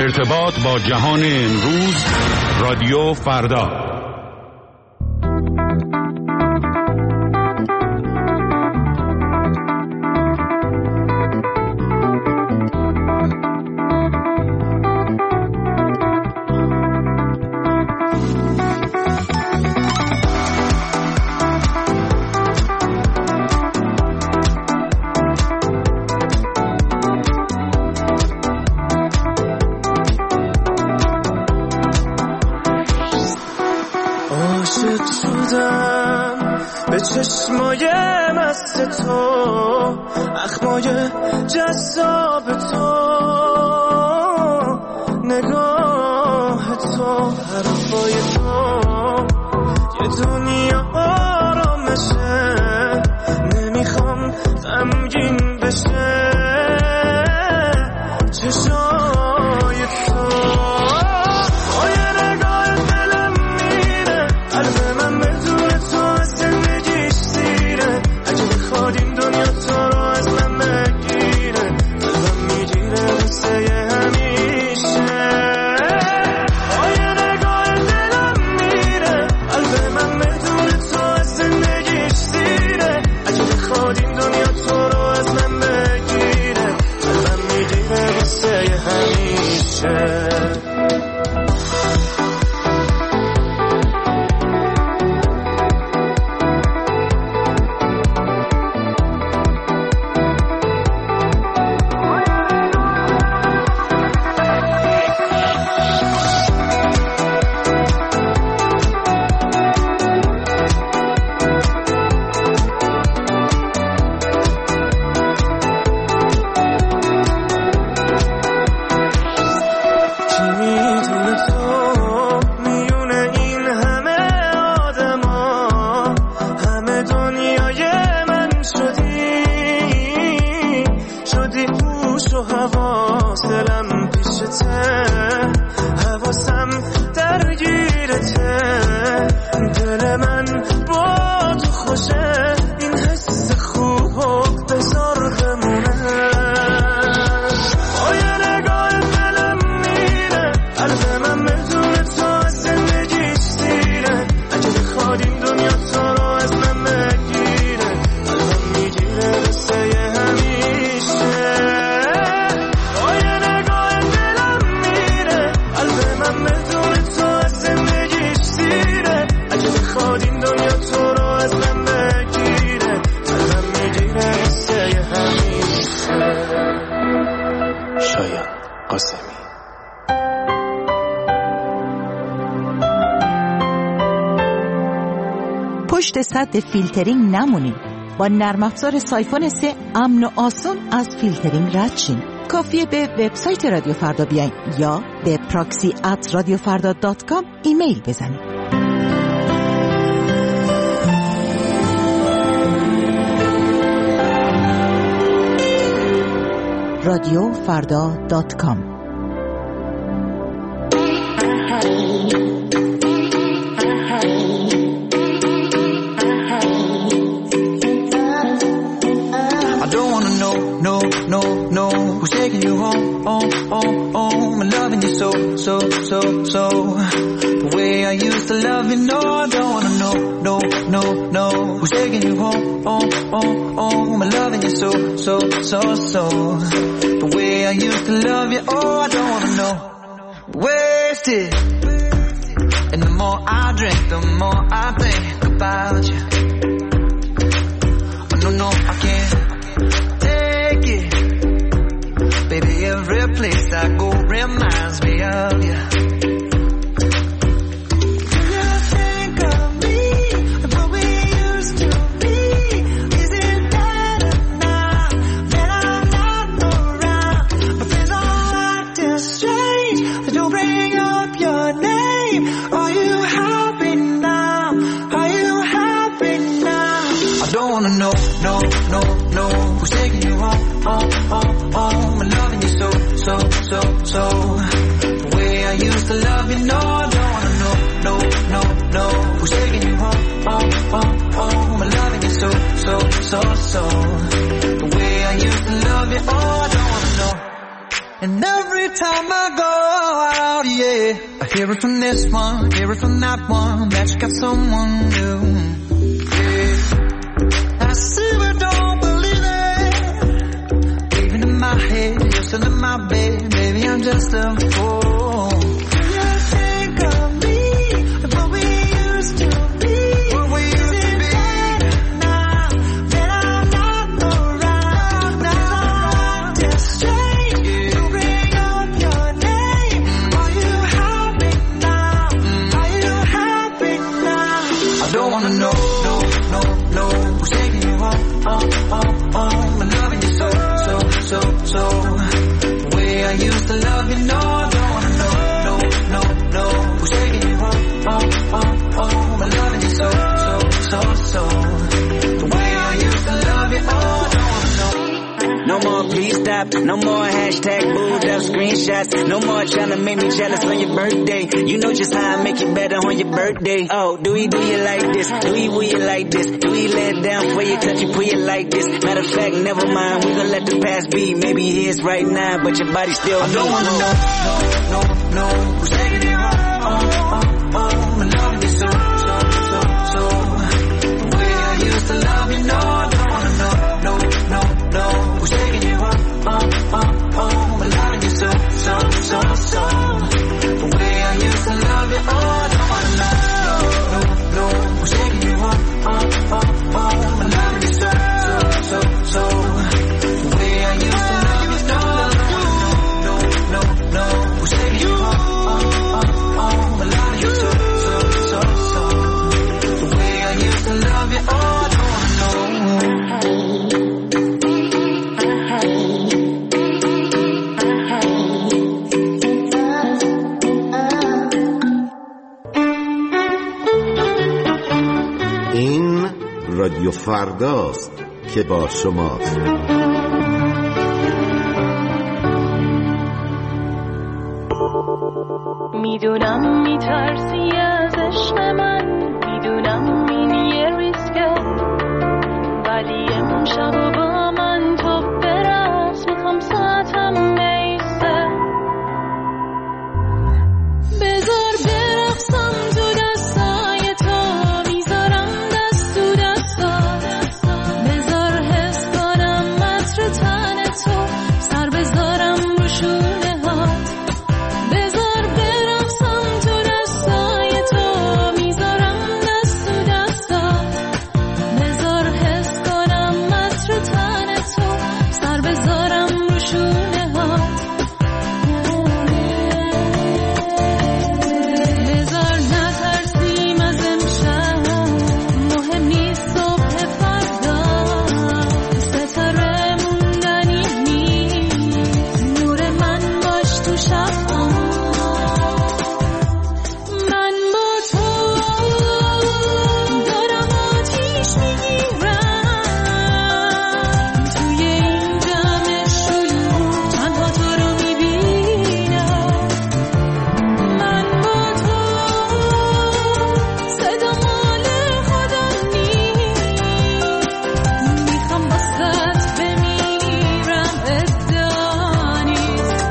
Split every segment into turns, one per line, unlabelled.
ارتباط با جهان امروز، رادیو فردا.
به چشمای مست تو، اخمای جذاب تو، نگاه تو، حرفای تو، یه دنیا آرامشه، نمیخوام غمگین بشه چشای تو.
پشت سد فیلترینگ نمونید. با نرم افزار سایفون 3 امن و آسان از فیلترینگ رد شین. کافیه به وبسایت رادیو فردا بیاین یا به proxy@radiofarda.com ایمیل بزنید. radiofarda.com.
No, who's taking you home, I'm loving you so, the way I used to love you, no, I don't wanna know, who's taking you home, I'm loving you so, the way I used to love you, oh, I don't wanna know, wasted, and the more I drink, the more I think about you, no, I can't take it. Baby, every place I go reminds me of you. Do you think of me and what we used to be? Is it better now that I'm not around? My friends all acting strange. They don't bring up your name. Are you happy now? Are you happy now? I don't wanna know, no, who's taking you home, I'm loving you so, the way I used to love you, no, I don't wanna know, who's taking you home, I'm loving you so, the way I used to love you, oh, I don't wanna know,
And every time I go out, yeah, I hear it from this one, hear it from that one, that you got someone new. Yeah. I see but don't believe it. Even in my head, you're still in my bed, maybe I'm just a fool. You think of me, what we used to be. What we used to be. Now that I'm not around, now I'm just strange. You bring up your name. Are you happy now? Are you happy now? I don't wanna know, no, who's taking you home, I'm loving you so. The way I used to love you, no, I don't wanna know, who's taking you home, I'm loving you so. The way I used to love you, oh, I don't wanna know.
No more please stop, no more hashtag booed up screenshots. No more trying to make me jealous on your birthday. You know just how I make you better on your birthday. Oh, do you like this? Do you like this? Do you let down for you, touch you, put you like this? Matter of fact, never mind, we gon' let the past be. Maybe here's right now, but your body still
I don't wanna know, who's taking you home, I'm loving you so. The way I used to love you, no, I don't wanna know, who's taking you home, I'm loving you so. The way I used to love you, oh, I don't wanna know, who's taking you home, I'm loving you so. The way I used to love you, no, who's taking you home, I'm loving you so. The way I used to love you, oh, I don't wanna know.
این رادیو فرداست که با شماست.
میدونم میترسی از عشق من، میدونم این یه ریسکه، ولی امشب با من تو برقص، میخوام ساعتم میسته. بذار برقصم تو دستای تو، میذارم دست تو دستات. بذار حس کنم عطر تن تو، سر بذارم رو شونه هات. بذار برقصم تو دستای تو، میذارم دست تو دستات. بذار حس کنم عطر تن تو، سر بذارم رو شونه هات. بذار نترسیم از امشب، مهم نیست صبح فردا. ستاره موندنی نیست، نور من باش تو شب. من با تو دارم آتیش میگیرم، توی این جمع شلوغ تنها تو رو میبینم. من با تو صدا مال خودم نیست، میخوام باست بمیرم، ادعا نیست.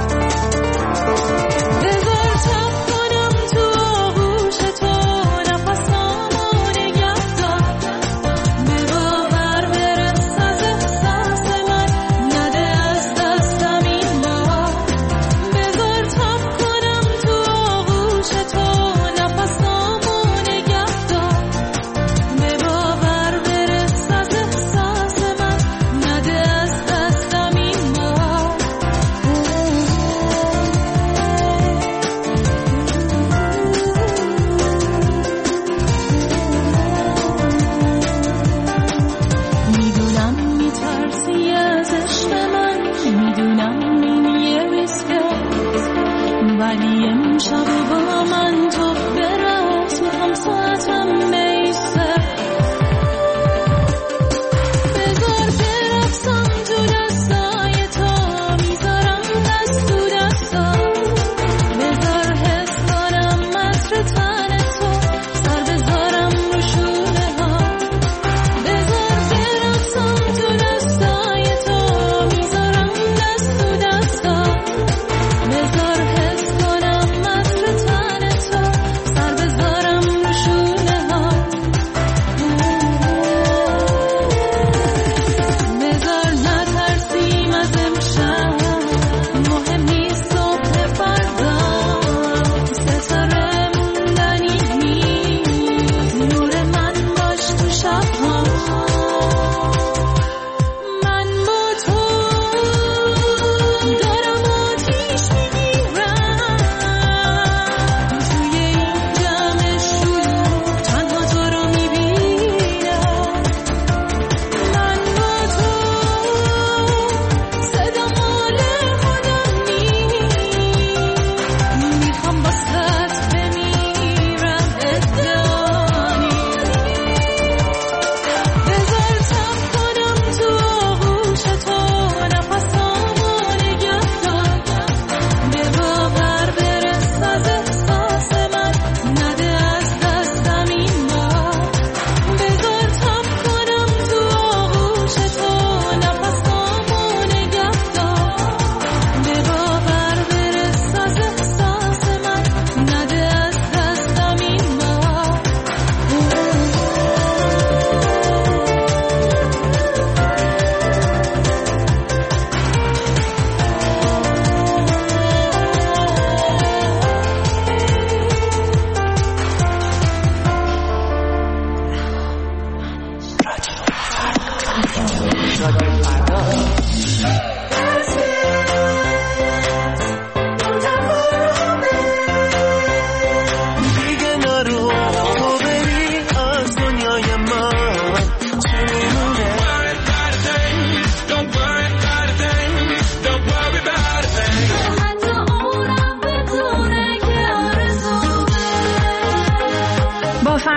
بذار تب کنم تو آغوش تو، نفسامو نگه دار. به باور برس از احساس من، نده از دستم این بار. بذار تب کنم تو آغوش تو، نفسامو نگه دار. به باور برس از احساس من، نده از دستم این بار. میدونم میترسی از عشق من، میدونم این یه ریسکه، ولی امشب با من تو برقص، میخوام ساعتم میسته. بذار برقصم تو دستای تو، میذارم دست تو دستات. بذار حس کنم عطر تن تو، سر بذارم رو شونه ها. بذار برقصم تو دستای تو، میذارم دست تو دستات.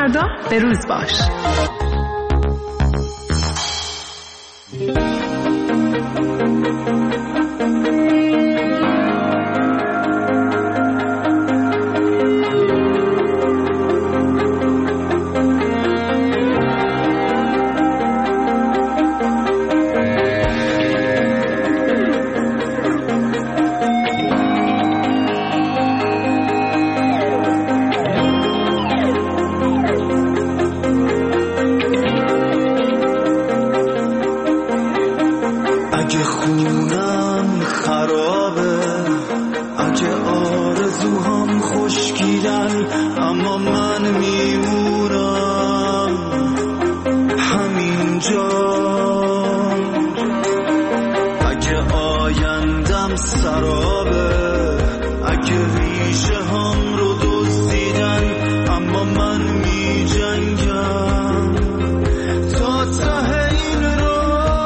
فردا به روز باش.
اگه خونم خرابه، اگه آرزوهام خشکیدن، اما من میمونم همینجا. اگه آیندم سرابه، اگه ریشه هم رو دزدیدن، اما من میجنگم تا ته این راه.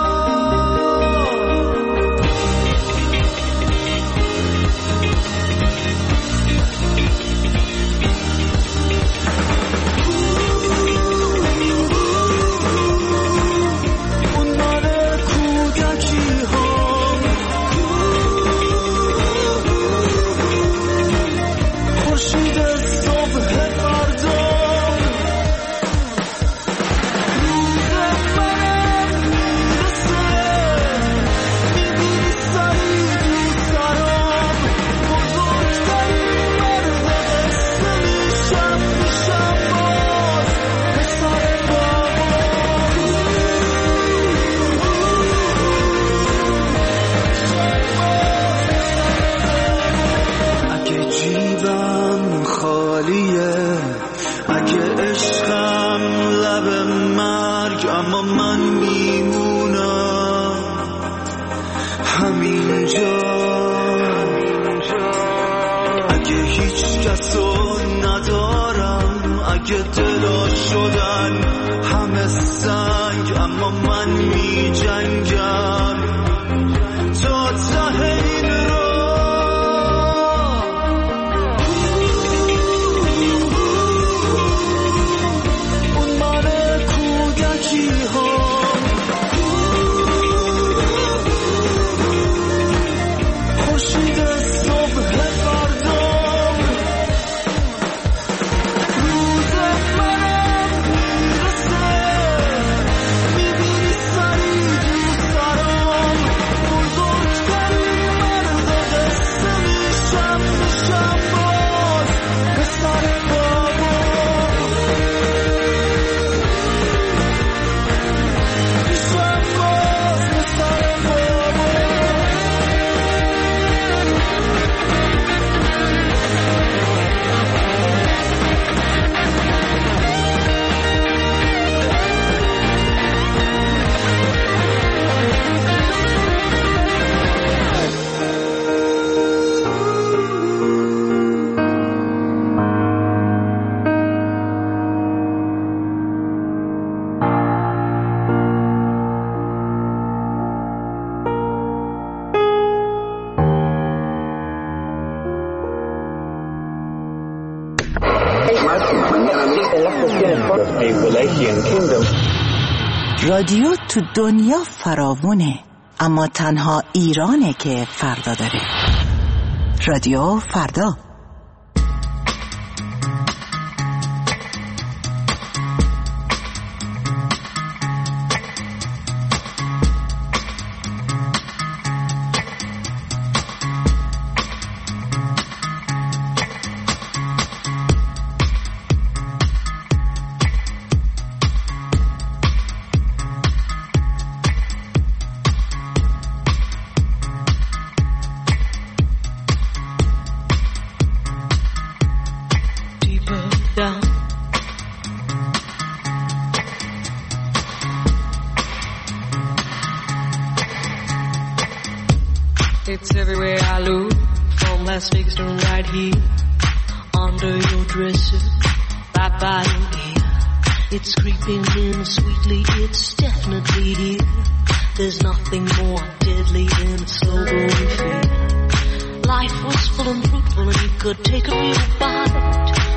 اگه عشقم لب مرگ، اما من میمونم همینجا. اگه هیچ کسو ندارم، اگه دلا شدن همه سنگ، اما من میجنگم تا ته این راه.
رادیو تو دنیا فراوونه، اما تنها ایرانه که فردا داره. رادیو فردا.
It's everywhere I look, from Las Vegas to right here, under your dresser, right by your ear. It's creeping in sweetly, it's definitely here. There's nothing more deadly than a slow-growing fear. Life was full and fruitful and you could take a real bite.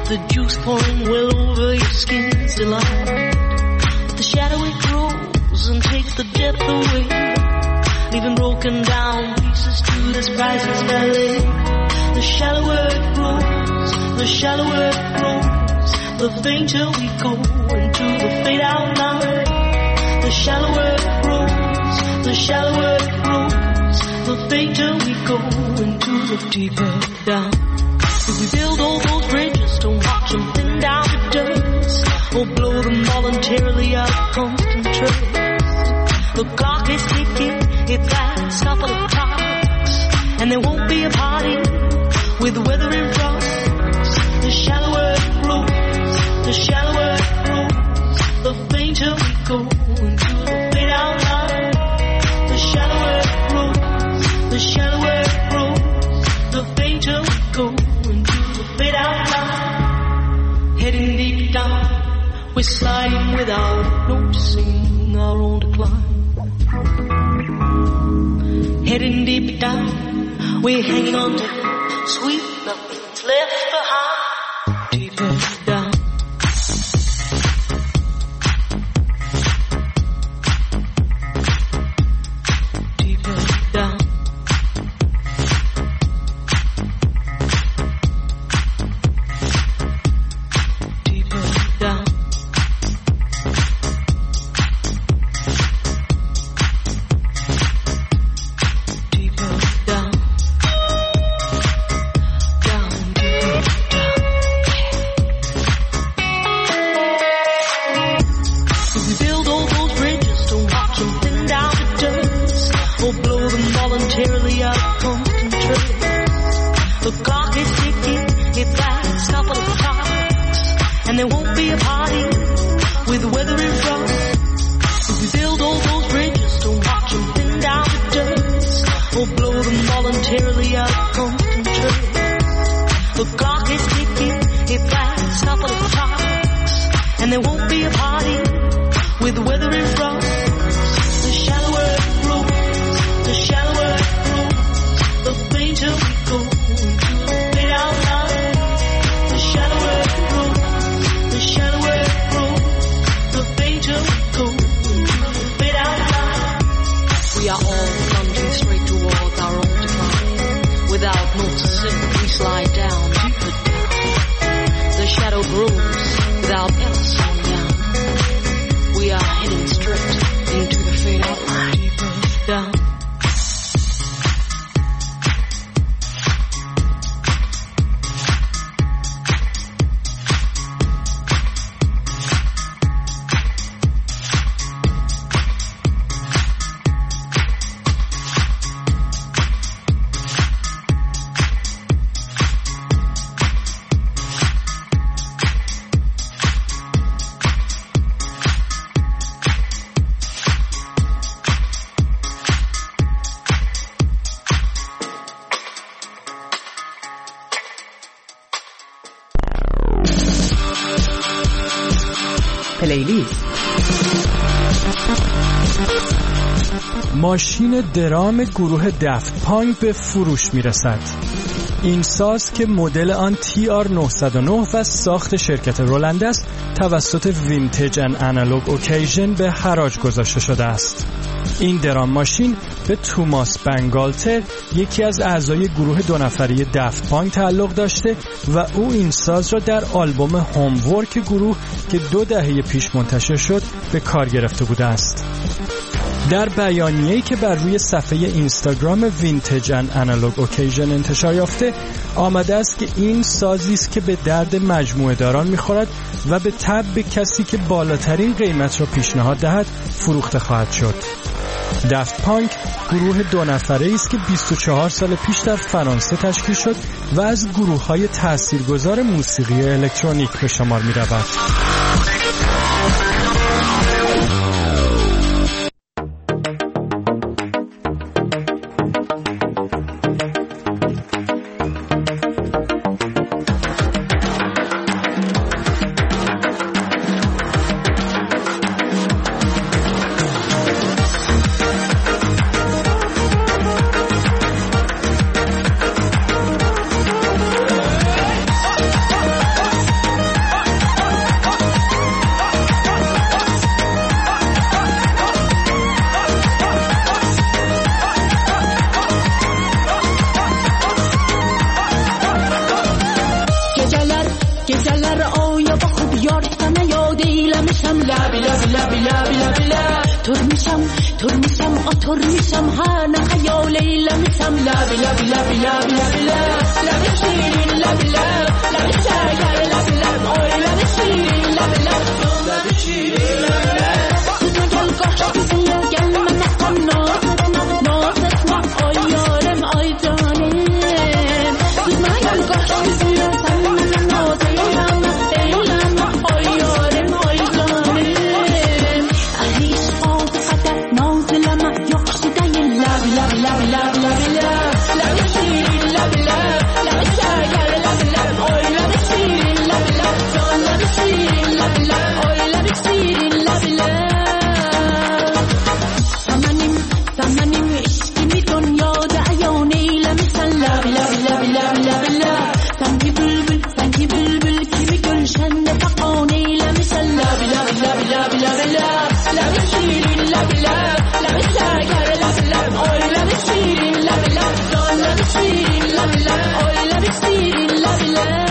The juice pouring well over your skin's delight. But the shadow it grows and takes the depth away, leaving broken down pieces to this priceless ballet. The shallower it grows, the shallower it grows, the fainter we go into the fade out line. The shallower it grows, the shallower it grows, the fainter we go into the deeper down. If we build all those bridges, don't watch them thin down to dust, or blow them voluntarily out of constant trust. The clock is ticking, it's last couple of clocks, and there won't be a party with weather in front. The shallower it grows, the shallower it grows, the fainter we go into the fade out line. The shallower it grows, the shallower it grows, the fainter we go into the fade out line. Heading deep down, we're sliding without noticing our own decline. Heading deep down, we're hanging on to sweet nothing's left behind. Deeper down. Deeper down. Deeper down. The clock is ticking, it lasts couple of clocks, and there won't be a party with weather in front. If we build all those bridges, don't watch them thin down to dust, or blow them voluntarily out of constant trust. The clock is ticking, it lasts couple of clocks, and there won't be a party with weather in front. The shallower it grows, the shallower it grows, the fainter we go. We are all plunging straight towards our own decline. Without noticing, we slide down, deeper down. The shadow grows without ever slowing down. We are heading straight into the fade out line. Deeper down.
پلیلیست.
ماشین درام گروه دفت پانک به فروش میرسد. این ساز که مدل آن TR909 و ساخت شرکت رولند است توسط وینتج اند آنالوگ اوکیژن به حراج گذاشته شده است. این درام ماشین به توماس بنگالتر یکی از اعضای گروه دو نفره دفت پانک تعلق داشته و او این ساز را در آلبوم هومورک گروه که 2 دهه پیش منتشر شد به کار گرفته بوده است. در بیانیه‌ای که بر روی صفحه اینستاگرام وینتج اند آنالوگ اوکیژن انتشار یافته آمده است که این سازی است که به درد مجموعه داران می‌خورد و به طبع کسی که بالاترین قیمت را پیشنهاد دهد فروخته خواهد شد. دفت پانک گروه 2 نفره است که 24 سال پیش در فرانسه تشکیل شد و از گروه‌های تاثیرگذار موسیقی الکترونیک به شمار می‌رود.
اینطور میشم هر نه خیالی لمسم لبی لبی لبی لبی لبی لبی شیرین لبی لبی شکر لبی لب آی لبی شیرین لبی لبی شیرین لبی گل گاش بزن گل من نکن نازت ما آی یارم آی جانم گل گاش بزن من نازم دیلم آی یارم آی جانم عیش آب قدر نازلم یخشده لبی لبی لبی لبی لبی لبی شیرین لبی لبی شکر لبی لب آی لبی شیرین لبی لب جان لبی شیرین لبی لب آی لبی شیرین لبی لب زمانیم عشقی دنیا دعیانه لمسن لبی لبی لبی لبی لبی لب سنگی بلبل kimi gülşende faqane lemisan لبی لبی لبی لبی لبی لبی شیرین لبی لبی شکر لبی لب آی لبی شیرین لبی لب جان لبی شیرین لبی لب آی لبی شیرین لبی لب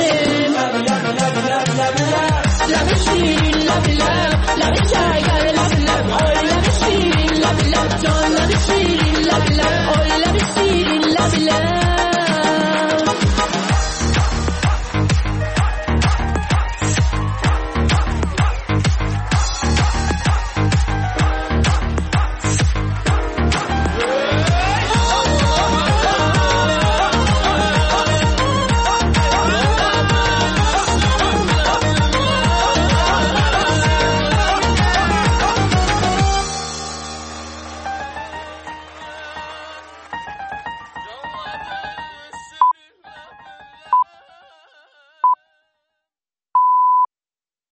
لبی شیرین لبی لب لبی شکر لبی